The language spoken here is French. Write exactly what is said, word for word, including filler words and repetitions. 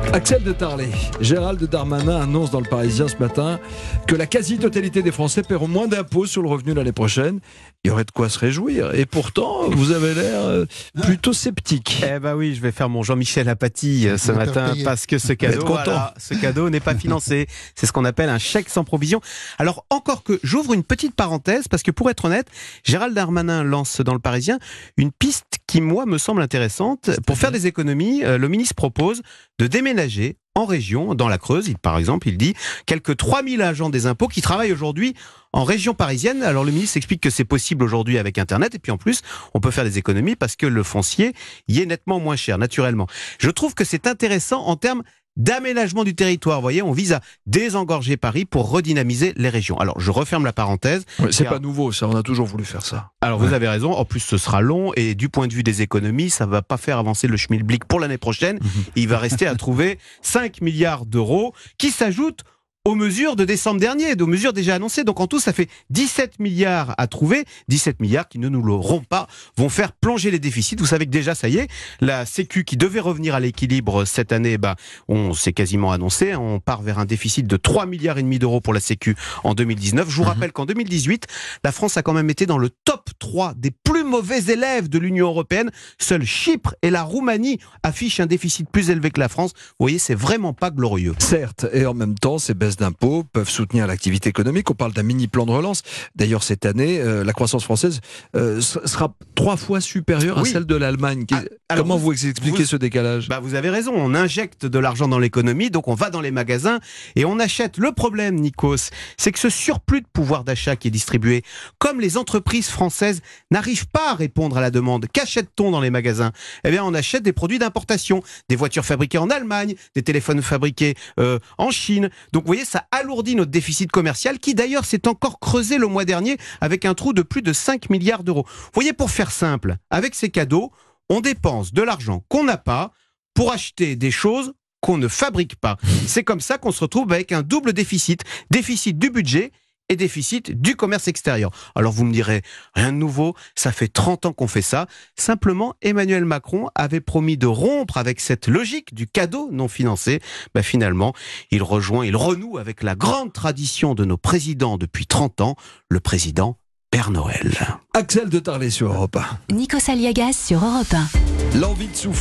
Axel de Tarlet, Gérald Darmanin annonce dans le Parisien ce matin que la quasi-totalité des Français paieront moins d'impôts sur le revenu l'année prochaine. Il y aurait de quoi se réjouir. Et pourtant, vous avez l'air euh, plutôt sceptique. Eh ben oui, je vais faire mon Jean-Michel Apathy euh, ce matin parce que ce cadeau, voilà, ce cadeau n'est pas financé. C'est ce qu'on appelle un chèque sans provision. Alors encore que j'ouvre une petite parenthèse parce que pour être honnête, Gérald Darmanin lance dans le Parisien une piste qui moi me semble intéressante. Pour faire des économies, euh, le ministre propose de déménager en région, dans la Creuse. Il, par exemple, il dit quelques trois mille agents des impôts qui travaillent aujourd'hui en région parisienne. Alors le ministre explique que c'est possible aujourd'hui avec Internet et puis en plus, on peut faire des économies parce que le foncier y est nettement moins cher, naturellement. Je trouve que c'est intéressant en termes d'aménagement du territoire. Vous voyez, on vise à désengorger Paris pour redynamiser les régions. Alors, je referme la parenthèse. Ouais, c'est car... pas nouveau, ça. On a toujours voulu faire ça. Alors, ouais. Vous avez raison. En plus, ce sera long et du point de vue des économies, ça va pas faire avancer le schmilblick pour l'année prochaine. Mmh. Il va rester à trouver cinq milliards d'euros qui s'ajoutent aux mesures de décembre dernier, aux mesures déjà annoncées. Donc en tout, ça fait dix-sept milliards à trouver, dix-sept milliards qui ne nous l'auront pas, vont faire plonger les déficits. Vous savez que déjà, ça y est, la Sécu qui devait revenir à l'équilibre cette année, bah, on s'est quasiment annoncé, on part vers un déficit de trois milliards et demi d'euros pour la Sécu en deux mille dix-neuf. Je vous mmh. rappelle qu'en deux mille dix-huit, la France a quand même été dans le top trois des plus mauvais élèves de l'Union européenne. Seuls Chypre et la Roumanie affichent un déficit plus élevé que la France. Vous voyez, c'est vraiment pas glorieux. Certes, et en même temps, ces baisses d'impôts peuvent soutenir l'activité économique. On parle d'un mini-plan de relance. D'ailleurs, cette année, euh, la croissance française euh, sera trois fois supérieure oui. à celle de l'Allemagne. Ah, alors Comment vous, vous expliquez vous, ce décalage ? bah Vous avez raison, on injecte de l'argent dans l'économie, donc on va dans les magasins et on achète. Le problème, Nikos, c'est que ce surplus de pouvoir d'achat qui est distribué, comme les entreprises françaises n'arrivent pas à répondre à la demande, qu'achète-t-on dans les magasins ? Eh bien, on achète des produits d'importation, des voitures fabriquées en Allemagne, des téléphones fabriqués euh, en Chine. Donc, vous voyez, ça alourdit notre déficit commercial qui d'ailleurs s'est encore creusé le mois dernier avec un trou de plus de cinq milliards d'euros. Vous voyez, pour faire simple, avec ces cadeaux, on dépense de l'argent qu'on n'a pas pour acheter des choses qu'on ne fabrique pas. C'est comme ça qu'on se retrouve avec un double déficit, déficit du budget et déficit du commerce extérieur. Alors vous me direz, rien de nouveau, ça fait trente ans qu'on fait ça. Simplement, Emmanuel Macron avait promis de rompre avec cette logique du cadeau non financé. Ben finalement, il rejoint, il renoue avec la grande tradition de nos présidents depuis trente ans, le président Père Noël. Axel de Tarlet sur Europe un. Nikos Aliagas sur Europe un. L'envie de souffler.